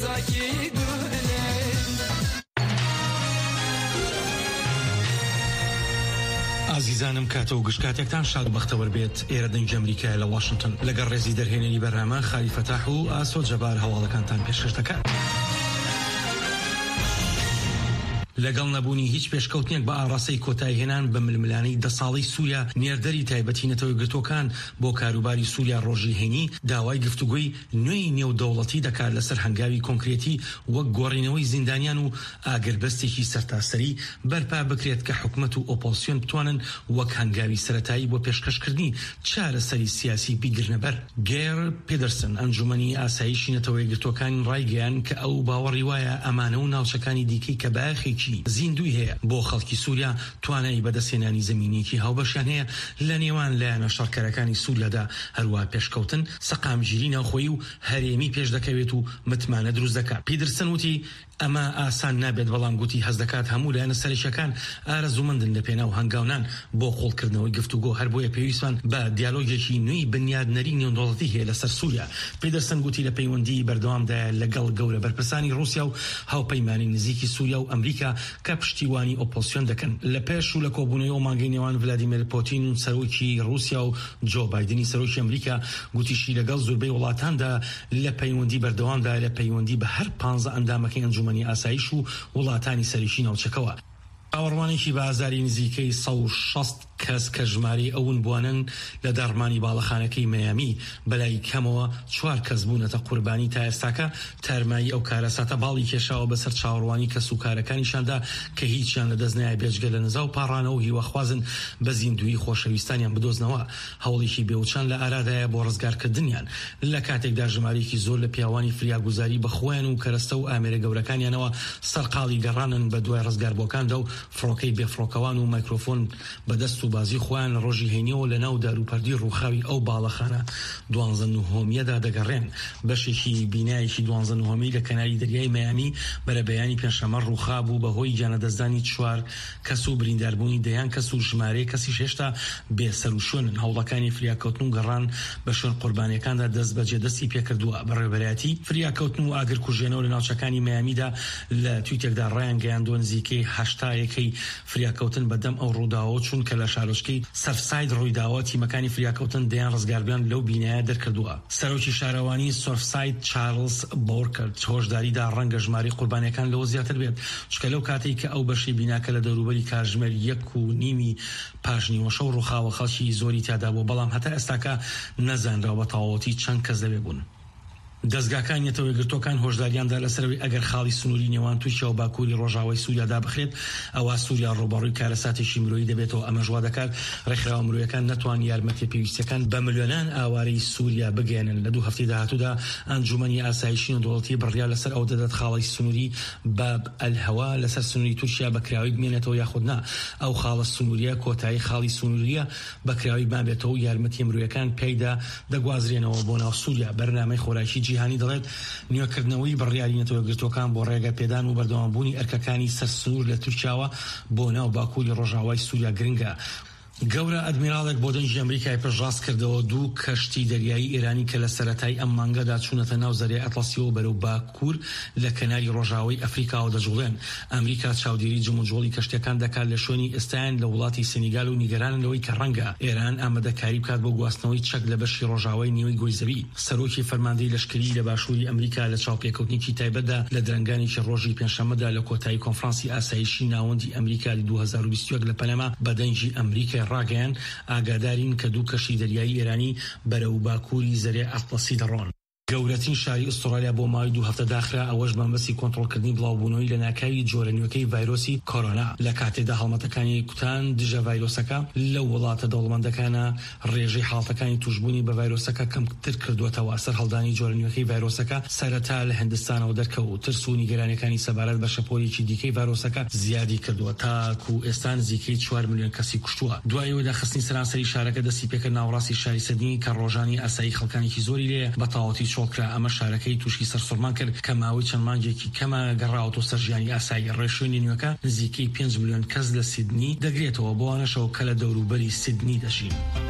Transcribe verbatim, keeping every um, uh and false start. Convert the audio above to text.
عزیزانم کاتە و گشتکاتێکتان شاد بەختەوەر بێت. ئێرە دەنگ ئەمریکای لە واشنگتن لەگەڵ ڕێزی دەرهێنەری بەرنامە خالی فەتاح و ئاسۆ جەبار هەواڵەکانتان پێشکەش دەکات. لەگەڵ نەبوونی هیچ پێشکەوتنێک بە ئاڕاستەی کۆتایهێنان بە ململانەی دە ساڵی سووریا نێردەری تایبەتی نەتەوەی گرتوەکان بۆ کاروباری سووریا ڕۆژی هێنی داوای گفتوگوی نوێی نێودەوڵەتی دەکات لەسەر هەنگاوی کۆنکرێتی وەک گۆڕینەوەی زیندانیان و ئاگربەستێکی سەرتاسەری بەرپا بکرێت کە حکومەت و ئۆپۆزیسیۆن بتوانن وەک هەنگاوی سەرەتایی بۆ پێشکەشکردنی چارەسەری سیاسی بیگرنەبەر. گێر پێدەرسن ئەنجومەنی ئاسایشی نەتەوەی گرتوەکان ڕایگەیان کە ئەو باوەڕی وایە ئەمانە و ناوچەکانی دیکەی کە باخێکی زیندوی هەیە بۆ خەڵکی سووریا توانایی بەدەستێنانی زمینێکی هاوبەشیان هەیە لە نێوان لایەنە شەڕکەرەکانی سووریادا. هەروە پێشکەوتن سەقامگیری ناوخۆیی و هەرێمی پێش دەکەوێت و متمانە دروست دەکات. پیدرسن وتی ئەمە ئاسان نابێت، بەڵام گوتی هەز دەکات هەموو لایەنە سەرکیەکان ئارەزومەندن لە پێناو هەنگاونان بۆ قوڵکردنەوەی گفتوگۆ، هەر بۆیە پێویستمان بە دیالۆگێکی نوێی بنیادنەری نێودەوڵەتی هەیە لەسەر سووریا. پیدرسن گوتی لە پەیوەندی بەردەوامدایە لەگەڵ گەورە بەرپرسانی رووسیا و هاوپەیمانی نزیکی سووریا و ئەمریکا کە پشتیوانی ئۆپۆزیسیۆن دەکەن. لە پێش و لە کۆبوونەوەی مانگەی نێوان ڤلادیمیر پۆتین و سەرۆکی رووسیا و جۆ بایدنی سەرۆکی ئەمریکا گوتیشی لەگەڵ زۆربەی وڵاتاندا لە پەیوەندی بەردەوامدا لە پەیوەندی بە هەر پانزە ئەندامەکەی ئەنجومەنی ئاسایش و وڵاتانی سەرەکی ناوچەکەوە. ئاوەڕوانێکی بە ئازاری نزیکەی سەد و شەست کەس کە ژمارەی ئەوون بوانن لە دەرمانی باڵەخانەکەی مەیامی بەلای کەمەوە چوار کەس بوونەتە قوربانی تا ئێستاکە. تارمایی ئەو کارەساتە باڵی کێشاوە بەسەر چاوەڕوانی کەس و کارەکانیشاندا کە هیچیان لە دەستنایە بێجگە لە نزا و پاڕانەوە هیوەخوازن بە زیندوی خۆشەویستانیان بدۆزنەوە. هەوڵێکی بێوچان لە ئارادایە بۆ ڕزگارکردنیان لە کاتێکدا ژمارەیەکی زۆر لە پیاوانی فریاگوزاری بەخۆیان و کەرەستە و ئامێرە گەورەکانیانەوە سەرقاڵی گەڕانن بە دوای ڕزگاربووەکاندا و فڕۆکەی بێفڕۆکەوان و مایکرۆفۆن بەدەست و بازی خۆیان لە ڕۆژی هێنیەوە لە ناو داروپەردی ڕووخاوی ئەو باڵەخانە دوانزە نۆهەمیەدا دەگەڕێن. بەشێکی بینایەکی دوانزە نۆهەمی لە کەناری دەریای مەیامی بەرە بەیانی پێنجشەممە ڕووخا بوو بەهۆی گیانەدەستدانی چوار کەس و برینداربوونی دەیان کەس و ژمارەیە کەسیش هێشتا بێسەر و شوێنن. هەوڵەکانی فریاکەوتن و گەڕان بە شوێن قوربانیەکاندا دەست بەجێ دەستی پێکردووە. بەڕێوەبەرایەتی فریاکەوتن و ئاگرکوژێنەوە لە ناوچەکانی مەیامیدا لە تویتێکدا ڕایان گەیاندووە نزیکەی هەشتایەکەی فریاکەوتن بەدەم ئەو ڕووداوە چونکە لە شارۆچکەی سەرفساید ڕوویداوە تیمەکانی فریاکەوتن دەیان ڕزگاربیان لەو بینایە دەرکردووە. سەرۆکی شارەوانی سەرفساید چارلز بۆرکرد هۆشداریدا ڕەنگە ژماری قوربانیەکان لەوە زیاتر بێت، چکە لەو کاتێک کە ئەو بەشی بیناکە لە دەوروبەری کاتژمێر یەک و نیمی پاشنیوەشە و ڕووخاوە خەڵکی زۆری تیادا بوو، بەڵام هەتا ئێستاکە نەزانراوە بە تەواوەتی چەند کەس دەبێ بوون. دەستگاکان نێتەوەی گرتوەکان هۆشداریاندا لەسەرەوەی ئەگەر خاڵی سنووری نێوان تووشیا و باکووری ڕۆژاوای سووریادا بخرێت ئەوە سووریا ڕۆبەڕووی کارەساتێکی مرۆیی دەبێتەوە. ئەمەش وا دەکات ڕێکخراوە مرۆیەکان نەتوان یارمەتی پێویستەکان بە ملیۆنان ئاوارەی سووریا بگەێنن. لە دوو هەفتەی داهاتوودا ئەنجومەنی ئاسایشی نێودەوڵەتی بڕیا لەسەر ئەو دەدات خاڵی سنووری باب ئەلهەوا لەسەر سنووری تووشیا بەکراوی بمێنێتەوە یاخود نا. ئەو خاڵە سنووریە کۆتایی خاڵی سنووریە بەکراوی بابێتەوە و یارمەتی مرۆیەکان پێیدا دەگوازرێنەوە بۆ ناو سووریا. بەرنامەی خۆراشی جیهانی دەڵێت نیوەکردنەوەی بڕیاری نەتەوەی گرتوەکان بۆ ڕێگە پێدان و بەردەوامبوونی ئەرکەکانی سەرسنوور لە تورکیاوە بۆ ناو باکووری ڕۆژاوای سووریا گرنگە. گەورە ئەدمیراڵێک بۆ دەنگی ئەمریکای پێشڕاست کردەوە دوو کەشتی دەریایی ئێرانی کە لە سەرەتای ئەم مانگەدا چوونەتە ناو زەریای ئەتڵەسیەوە بەرەو باکوور لە کەناری ڕۆژاوای ئەفریقاوە دەجوڵێن. ئەمریکا چاودێری جموجۆڵی کەشتەکان دەکات لە شوێنی ئێستایان لە وڵاتی سێنیگال و نیگەرانن لەوەی کە ڕەنگە ئێران ئامادەکاری بکات بۆ گواستنەوەی چەک لە بەشی ڕۆژاوای نیوەی گۆیزەوی. سەرۆکی فەرماندەی لەشکری لە باشووری ئەمریکا لە چاوپێکەوتنێکی تایبەتدا لە درەنگانێکی ڕۆژی پێنجشەممەدا لە کۆتایی کۆنفرانسی ئاسایشی ناوەندی ئەمریکا لە دوو هەزار و بیست و یەک لە پەلەما بە دەنگی ئەمریکای ڕاگەیان ئاگادارین کە دوو کەشی دەریایی ئێرانی بەرەو باکووری زەریای ئەتڵەسی دەڕۆن. گەورەترین شاری ئوسترالیا بۆ ماوەی دوو هەفتە داخرا، ئەوەش بەمەبەستی کۆنتڕۆڵکردنی بڵاوبوونەوەی لە ناکاوی جۆرە نوێکەی ڤایرۆسی کۆرۆنا. لە کاتێکدا هەڵمەتەکانی کوتان دژە ڤایرۆسەکە لەو وڵاتە دەوڵەمەندەکانە ڕێژەی حاڵەتەکانی توشبوونی بە ڤایرۆسەکە کەمتر کردووەتەوە. سەر هەڵدانی جۆرە نوێکەی ڤایرۆسەکە سەرەتا لە هیندستانەوە دەرکەوت. ترس و نیگەرانیەکانی سەبارەت بە شەپۆلێکی دیکەی ڤایرۆسەکە زیادی کردووە، تاکو ئێستا نزیکەی چوار ملیۆن کەسی کوشتووە. دوایەوە داخستنی سەرانسەری شارەکە دەستی پێکرد ناوەڕاستی شاری سیدنی کە ڕۆژانی ئاسایی خەڵکانێکی زۆری لێ بە تەواوەتی چۆڵکرا. ئەمە شارەکەی تووشی سەرسوڕمان کرد کە ماوەی چەند مانگێکی کەمە گەڕاوەتەوە سەر ژیانی ئاسایی. ڕێشوێنی نوێکە نزیکەی پێنج ملیۆن کەس لە سیدنی دەگرێتەوە، بۆ ئەوانەشەوە کە لە دەوروبەری سیدنی دەژین.